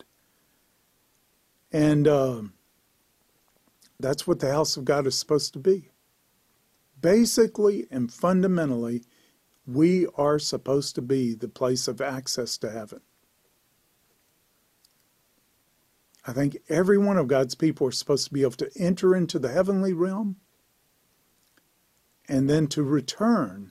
Speaker 18: And that's what the house of God is supposed to be. Basically and fundamentally, we are supposed to be the place of access to heaven. I think every one of God's people are supposed to be able to enter into the heavenly realm and then to return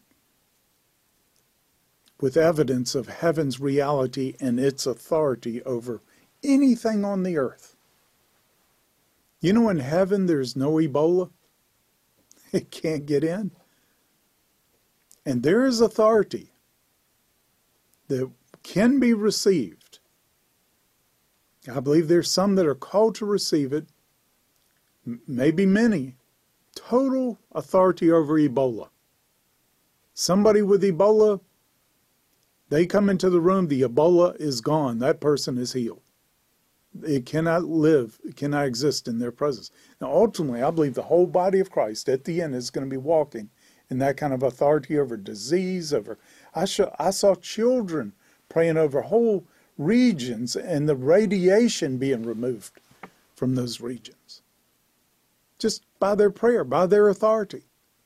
Speaker 18: with evidence of heaven's reality and its authority over anything on the earth. You know, in heaven there's no Ebola. It can't get in. And there is authority that can be received. I believe there's some that are called to receive it, maybe many. Total authority over Ebola. Somebody with Ebola, they come into the room, the Ebola is gone. That person is healed. It cannot live, it cannot exist in their presence. Now, ultimately, I believe the whole body of Christ at the end is going to be walking in that kind of authority over disease. I saw children praying over whole regions and the radiation being removed from those regions. Just by their prayer, by their authority.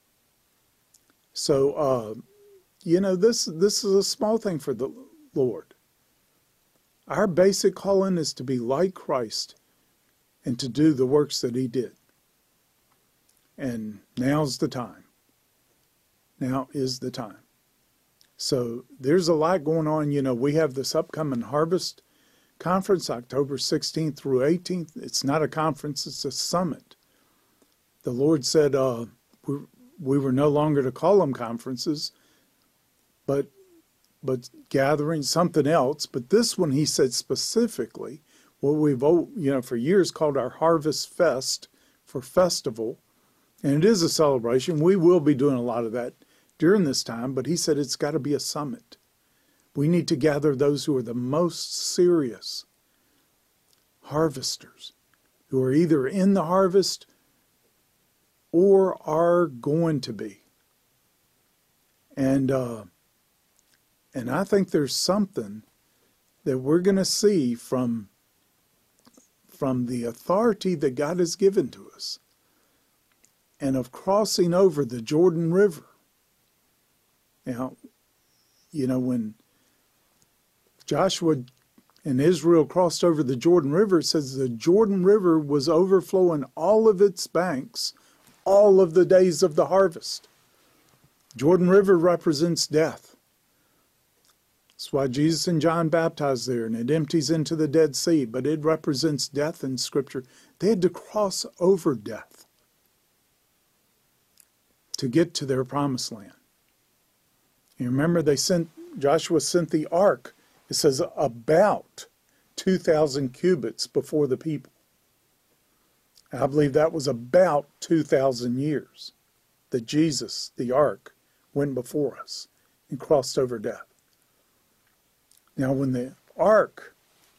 Speaker 18: So, this is a small thing for the Lord. Our basic calling is to be like Christ and to do the works that he did. And now's the time. Now is the time. So there's a lot going on. We have this upcoming Harvest Conference, October 16th through 18th. It's not a conference, it's a summit. The Lord said we were no longer to call them conferences, but gathering, something else. But this one, he said specifically, what we've for years called our Harvest Fest for festival, and it is a celebration. We will be doing a lot of that during this time, but he said it's got to be a summit. We need to gather those who are the most serious harvesters, who are either in the harvest or are going to be. And I think there's something that we're going to see from the authority that God has given to us, and of crossing over the Jordan River. Now, when Joshua and Israel crossed over the Jordan River, it says the Jordan River was overflowing all of its banks all of the days of the harvest. Jordan River represents death. That's why Jesus and John baptized there, and it empties into the Dead Sea, but it represents death in Scripture. They had to cross over death to get to their promised land. You remember Joshua sent the ark, it says about 2,000 cubits before the people. I believe that was about 2,000 years that Jesus, the ark, went before us and crossed over death. Now, when the ark,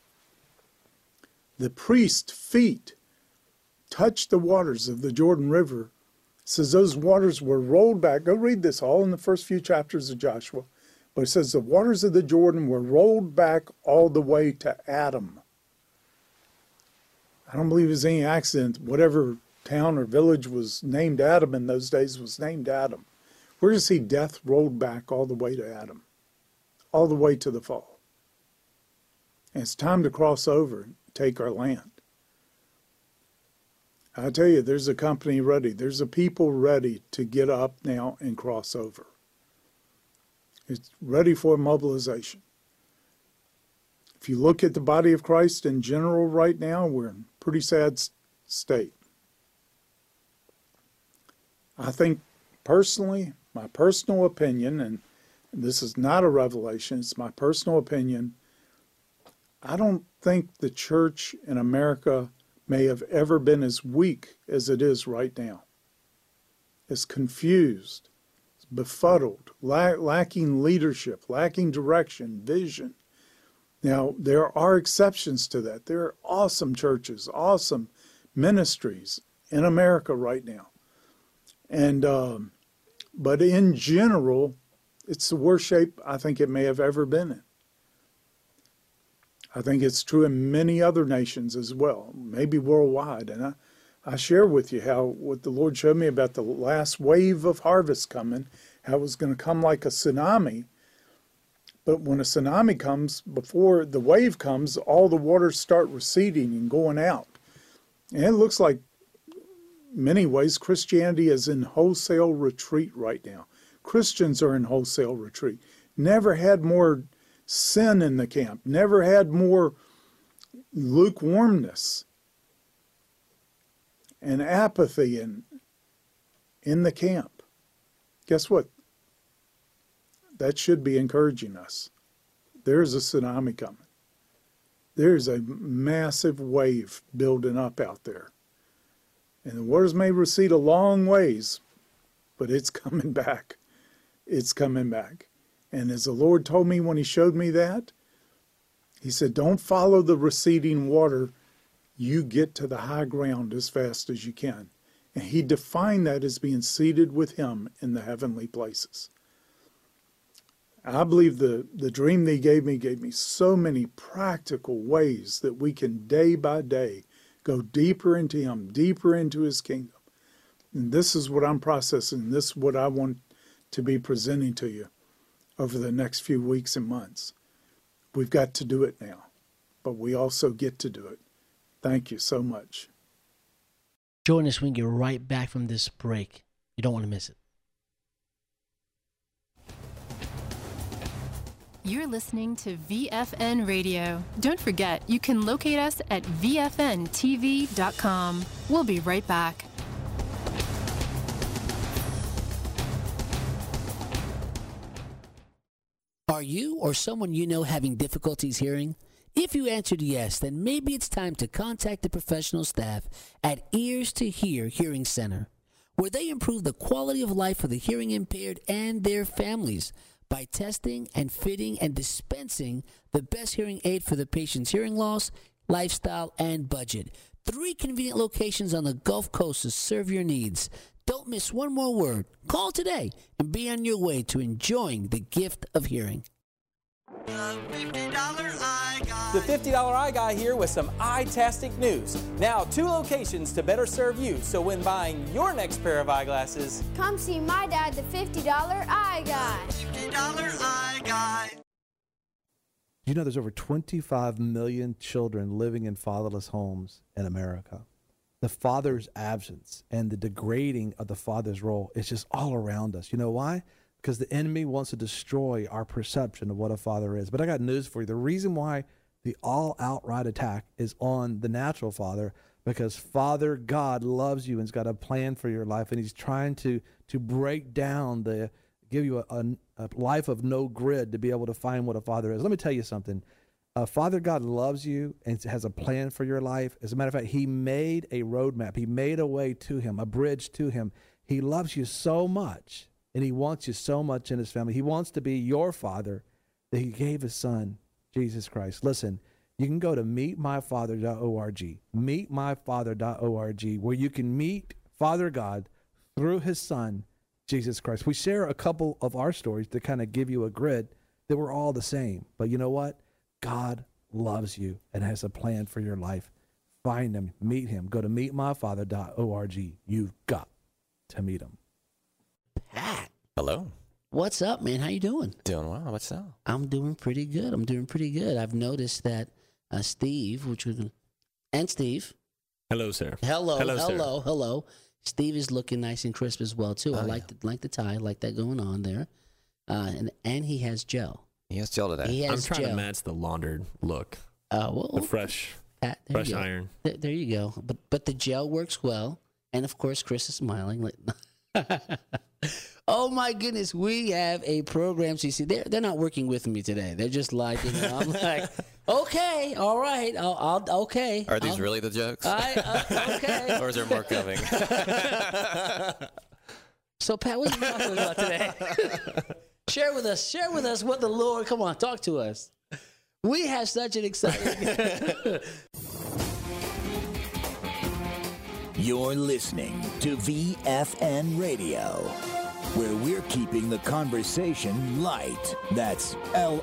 Speaker 18: the priest's feet touched the waters of the Jordan River, it says those waters were rolled back. Go read this all in the first few chapters of Joshua. But it says the waters of the Jordan were rolled back all the way to Adam. I don't believe there's any accident. Whatever town or village was named Adam in those days was named Adam. We're going to see death rolled back all the way to Adam, all the way to the fall. And it's time to cross over and take our land. I tell you, there's a company ready. There's a people ready to get up now and cross over. It's ready for mobilization. If you look at the body of Christ in general right now, we're in a pretty sad state. I think personally, my personal opinion, and this is not a revelation, it's my personal opinion, I don't think the church in America may have ever been as weak as it is right now. It's confused, it's befuddled, lacking leadership, lacking direction, vision. Now, there are exceptions to that. There are awesome churches, awesome ministries in America right now. And but in general, it's the worst shape I think it may have ever been in. I think it's true in many other nations as well, maybe worldwide. And I share with you what the Lord showed me about the last wave of harvest coming, how it was going to come like a tsunami. But when a tsunami comes, before the wave comes, all the waters start receding and going out. And it looks like, many ways, Christianity is in wholesale retreat right now. Christians are in wholesale retreat. Never had more sin in the camp. Never had more lukewarmness and apathy in the camp. Guess what? That should be encouraging us. There's a tsunami coming. There's a massive wave building up out there. And the waters may recede a long ways, but it's coming back. It's coming back. And as the Lord told me when he showed me that, he said, don't follow the receding water. You get to the high ground as fast as you can. And he defined that as being seated with him in the heavenly places. I believe the dream that he gave me so many practical ways that we can day by day go deeper into him, deeper into his kingdom. And this is what I'm processing. This is what I want to be presenting to you over the next few weeks and months. We've got to do it now, but we also get to do it. Thank you so much.
Speaker 2: Join us when we get right back from this break. You don't want to miss it.
Speaker 7: You're listening to VFN Radio. Don't forget, you can locate us at VFNTV.com. We'll be right back.
Speaker 8: Are you or someone you know having difficulties hearing? If you answered yes, then maybe it's time to contact the professional staff at Ears to Hear Hearing Center, where they improve the quality of life for the hearing impaired and their families by testing and fitting and dispensing the best hearing aid for the patient's hearing loss, lifestyle, and budget. 3 convenient locations on the Gulf Coast to serve your needs. Don't miss one more word. Call today and be on your way to enjoying the gift of hearing.
Speaker 9: The $50 Eye Guy here with some eye-tastic news. Now, 2 locations to better serve you, so when buying your next pair of eyeglasses,
Speaker 10: come see my dad, the $50 Eye Guy.
Speaker 1: $50 Eye Guy.
Speaker 15: You know, there's over 25 million children living in fatherless homes in America. The father's absence and the degrading of the father's role is just all around us. You know why? Because the enemy wants to destroy our perception of what a father is. But I got news for you. The reason why the all-outright attack is on the natural father, because Father God loves you and has got a plan for your life, and he's trying to break down give you a life of no grid to be able to find what a father is. Let me tell you something. Father God loves you and has a plan for your life. As a matter of fact, he made a roadmap. He made a way to him, a bridge to him. He loves you so much, and he wants you so much in his family. He wants to be your father that he gave his son, Jesus Christ. Listen, you can go to meetmyfather.org, meetmyfather.org, where you can meet Father God through his son, Jesus Christ. We share a couple of our stories to kind of give you a grid that we're all the same. But you know what? God loves you and has a plan for your life. Find him, meet him. Go to meetmyfather.org. You've got to meet him.
Speaker 2: Pat.
Speaker 3: Hello.
Speaker 2: What's up, man? How you doing?
Speaker 3: Doing well. What's up?
Speaker 2: I'm doing pretty good. I've noticed that Steve, and Steve.
Speaker 4: Hello, sir.
Speaker 2: Hello. Steve is looking nice and crisp as well too. I like the tie. I like that going on there. And he has gel.
Speaker 3: He has gel today.
Speaker 4: I'm trying to match the laundered look. The fresh iron.
Speaker 2: There you go. But the gel works well, and of course Chris is smiling. Oh my goodness, we have a program. So you see, they're not working with me today. They're just like, I'm like, okay, all right, I'll okay.
Speaker 3: Are these really the jokes?
Speaker 2: Okay.
Speaker 3: Or is there more coming?
Speaker 2: So Pat, what are you talking about today? Share with us what the Lord. Come on, talk to us. We have such an exciting.
Speaker 16: You're listening to VFN Radio, where we're keeping the conversation light. That's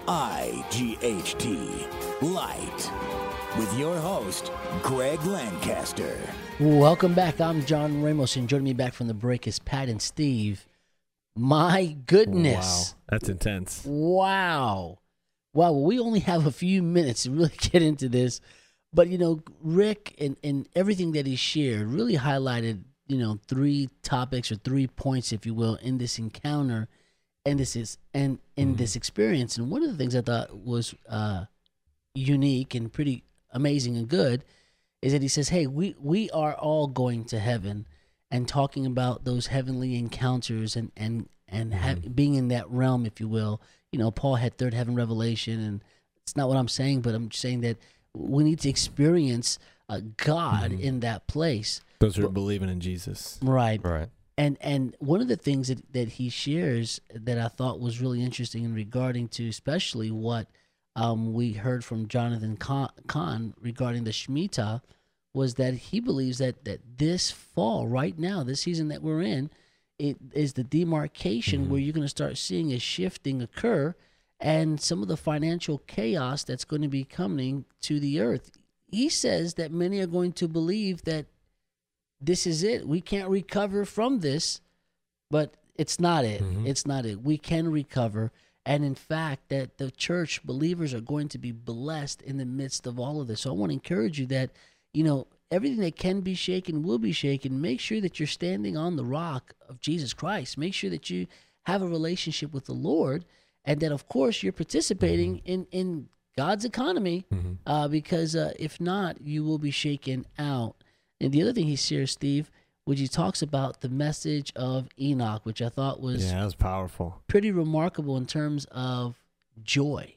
Speaker 16: LIGHT, light. With your host, Greg Lancaster.
Speaker 2: Welcome back. I'm John Ramos, and joining me back from the break is Pat and Steve. My goodness.
Speaker 4: Wow, that's intense.
Speaker 2: Wow. Well, we only have a few minutes to really get into this. But, Rick and everything that he shared really highlighted, 3 topics or 3 points, if you will, in this encounter and this experience. And one of the things I thought was unique and pretty amazing and good, is that he says, hey, we are all going to heaven, and talking about those heavenly encounters and being in that realm, if you will. You know, Paul had third heaven revelation, and it's not what I'm saying, but I'm saying that we need to experience God in that place.
Speaker 4: Those who are believing in Jesus.
Speaker 2: Right.
Speaker 3: Right.
Speaker 2: And one of the things that he shares that I thought was really interesting in regarding to especially what we heard from Jonathan Cahn regarding the Shemitah was that he believes that this fall, right now, this season that we're in, it is the demarcation where you're going to start seeing a shifting occur and some of the financial chaos that's going to be coming to the earth. He says that many are going to believe that this is it. We can't recover from this, but it's not it. It's not it. We can recover. And in fact, that the church believers are going to be blessed in the midst of all of this. So I want to encourage you that, you know, everything that can be shaken will be shaken. Make sure that you're standing on the rock of Jesus Christ. Make sure that you have a relationship with the Lord, and that, of course, you're participating in God's economy, because if not, you will be shaken out. And the other thing he shares, Steve, which he talks about the message of Enoch, which I thought was
Speaker 4: that was powerful,
Speaker 2: pretty remarkable in terms of joy.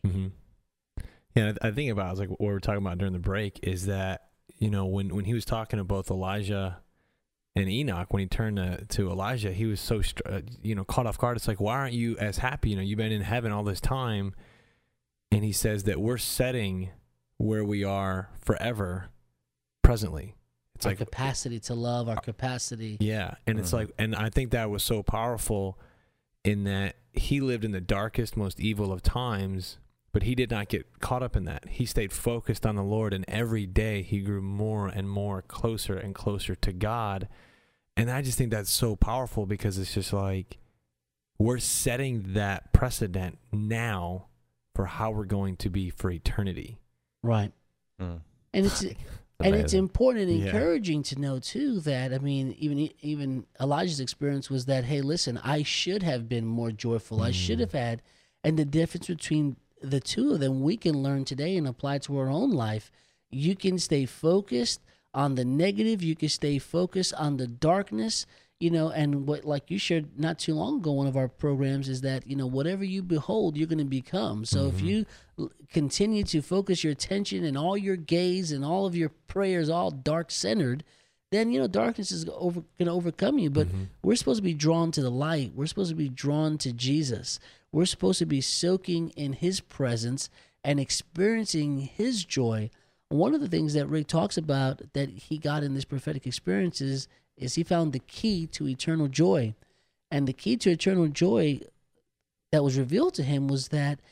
Speaker 4: Yeah, I think about, like what we were talking about during the break, is that, you know, when he was talking to both Elijah and Enoch, when he turned to Elijah, he was so caught off guard. It's like, why aren't you as happy? You know, you've been in heaven all this time, and he says that we're setting where we are forever, presently. It's
Speaker 2: our
Speaker 4: like
Speaker 2: capacity to love, our capacity.
Speaker 4: Yeah, and it's like, and I think that was so powerful in that he lived in the darkest, most evil of times, but he did not get caught up in that. He stayed focused on the Lord, and every day he grew more and more closer and closer to God. And I just think that's so powerful, because it's just like we're setting that precedent now for how we're going to be for eternity.
Speaker 2: Right. And it's important and encouraging to know too that, I mean, even Elijah's experience was that, hey, listen, I should have been more joyful. I should have had, and the difference between the two of them we can learn today and apply to our own life. You can stay focused on the negative. You can stay focused on the darkness, you know, and what, like you shared not too long ago, one of our programs is that, you know, whatever you behold, you're going to become. So if you continue to focus your attention and all your gaze and all of your prayers all dark centered, then, you know, darkness is going to overcome you. But we're supposed to be drawn to the light. We're supposed to be drawn to Jesus. We're supposed to be soaking in his presence and experiencing his joy. One of the things that Rick talks about that he got in this prophetic experiences is he found the key to eternal joy. And the key to eternal joy that was revealed to him was that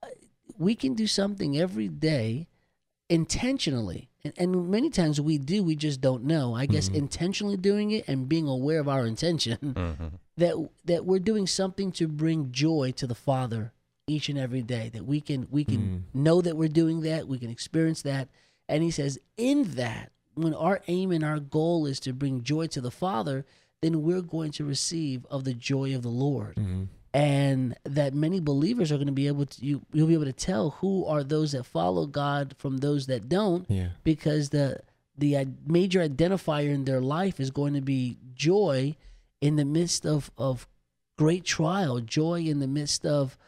Speaker 2: we can do something every day intentionally. And many times we just don't know. I guess intentionally doing it and being aware of our intention, that we're doing something to bring joy to the Father each and every day, that we can know that we're doing that, we can experience that. And he says, in that, when our aim and our goal is to bring joy to the Father, then we're going to receive of the joy of the Lord. And that many believers are going to be able to, you'll be able to tell who are those that follow God from those that don't, because the major identifier in their life is going to be joy in the midst of great trial, joy in the midst of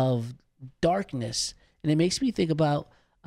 Speaker 2: darkness. And it makes me think about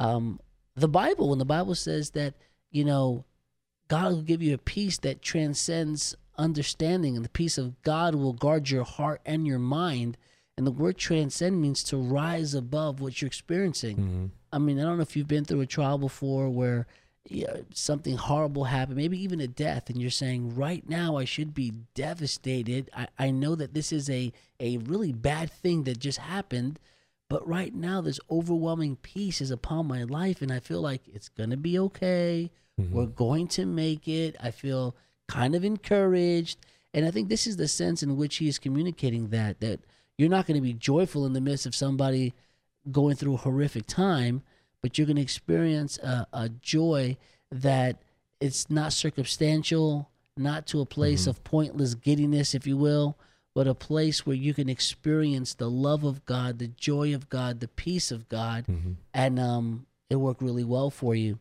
Speaker 2: the Bible, when the Bible says that, you know, God will give you a peace that transcends understanding, and the peace of God will guard your heart and your mind. And the word transcend means to rise above what you're experiencing. I mean, I don't know if you've been through a trial before where something horrible happened, maybe even a death, and you're saying, right now I should be devastated. I know that this is a really bad thing that just happened, but right now this overwhelming peace is upon my life, and I feel like it's going to be okay. We're going to make it. I feel kind of encouraged. And I think this is the sense in which he is communicating that you're not going to be joyful in the midst of somebody going through a horrific time, but you're going to experience a joy that it's not circumstantial, not to a place of pointless giddiness, if you will, but a place where you can experience the love of God, the joy of God, the peace of God, and it'll work really well for you.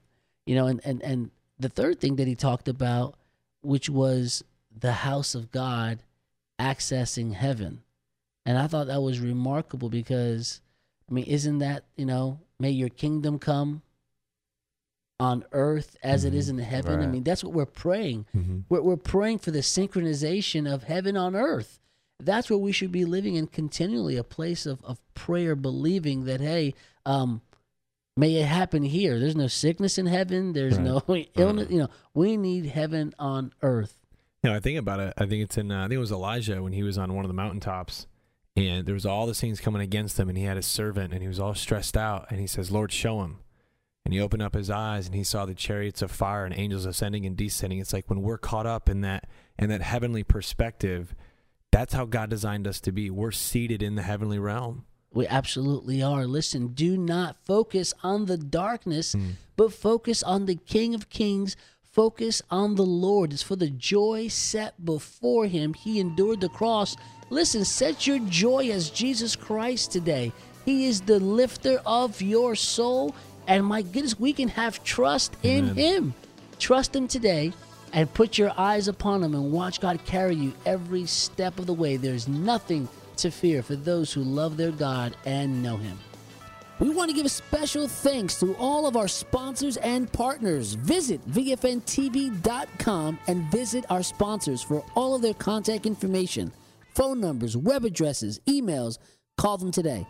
Speaker 2: You know, and the third thing that he talked about, which was the house of God accessing heaven. And I thought that was remarkable because, I mean, isn't that, you know, may your kingdom come on earth as it is in heaven?
Speaker 4: Right.
Speaker 2: I mean, that's what we're praying. We're praying for the synchronization of heaven on earth. That's where we should be living in continually, a place of prayer, believing that, hey, may it happen here. There's no sickness in heaven. There's no illness. You know, we need heaven on earth.
Speaker 4: I think about it. I think it's in, I think it was Elijah when he was on one of the mountaintops, and there was all these things coming against him, and he had his servant, and he was all stressed out, and he says, Lord, show him. And he opened up his eyes, and he saw the chariots of fire and angels ascending and descending. It's like when we're caught up in that heavenly perspective, that's how God designed us to be. We're seated in the heavenly realm.
Speaker 2: We absolutely are. Listen, do not focus on the darkness, but focus on the King of Kings. Focus on the Lord. It's for the joy set before him. He endured the cross. Listen, set your joy as Jesus Christ today. He is the lifter of your soul. And my goodness, we can have trust in him. Trust him today and put your eyes upon him and watch God carry you every step of the way. There's nothing to fear for those who love their God and know him.
Speaker 8: We want to give a special thanks to all of our sponsors and partners. Visit VFNTV.com and visit our sponsors for all of their contact information, phone numbers, web addresses, emails. Call them today.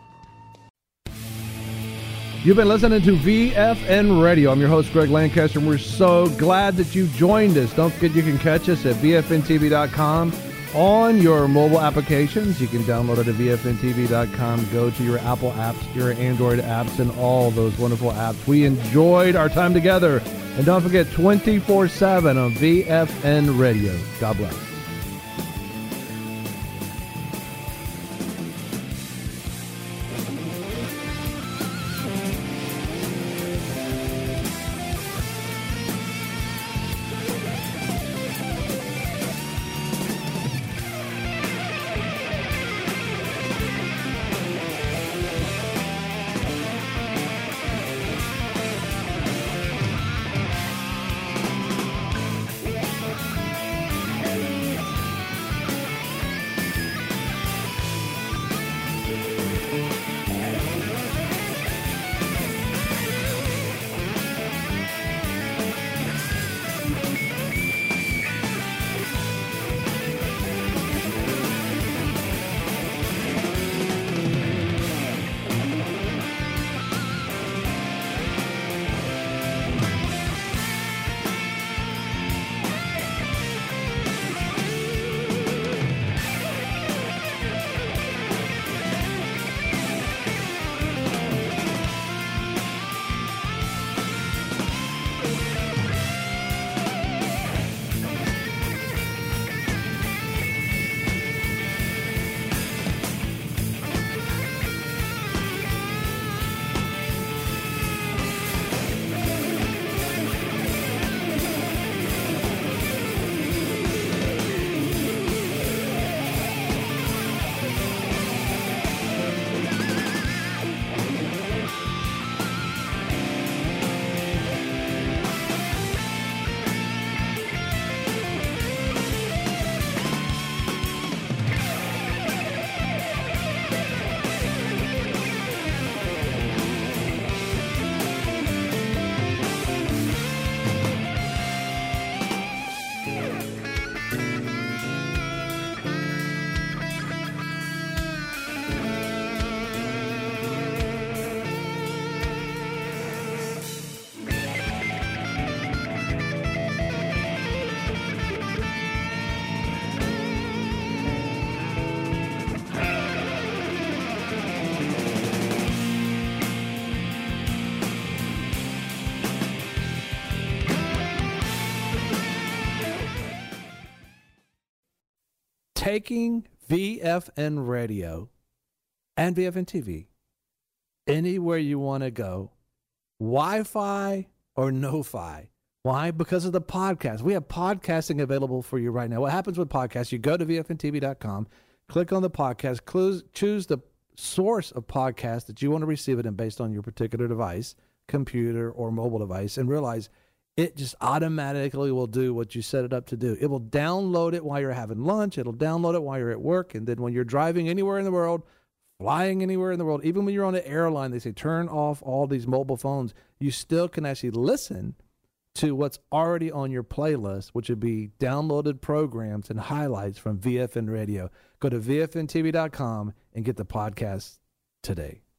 Speaker 15: You've been listening to VFN Radio. I'm your host, Greg Lancaster, and we're so glad that you joined us. Don't forget you can catch us at VFNTV.com on your mobile applications. You can download it at VFNTV.com. Go to your Apple apps, your Android apps, and all those wonderful apps. We enjoyed our time together. And don't forget, 24/7 on VFN Radio. God bless. Taking VFN Radio and VFN TV anywhere you want to go, Wi-Fi or no-fi. Why? Because of the podcast. We have podcasting available for you right now. What happens with podcasts? You go to VFNTV.com, click on the podcast, choose the source of podcast that you want to receive it in based on your particular device, computer or mobile device, and realize it just automatically will do what you set it up to do. It will download it while you're having lunch. It'll download it while you're at work. And then when you're driving anywhere in the world, flying anywhere in the world, even when you're on an airline, they say turn off all these mobile phones. You still can actually listen to what's already on your playlist, which would be downloaded programs and highlights from VFN Radio. Go to VFNTV.com and get the podcast today.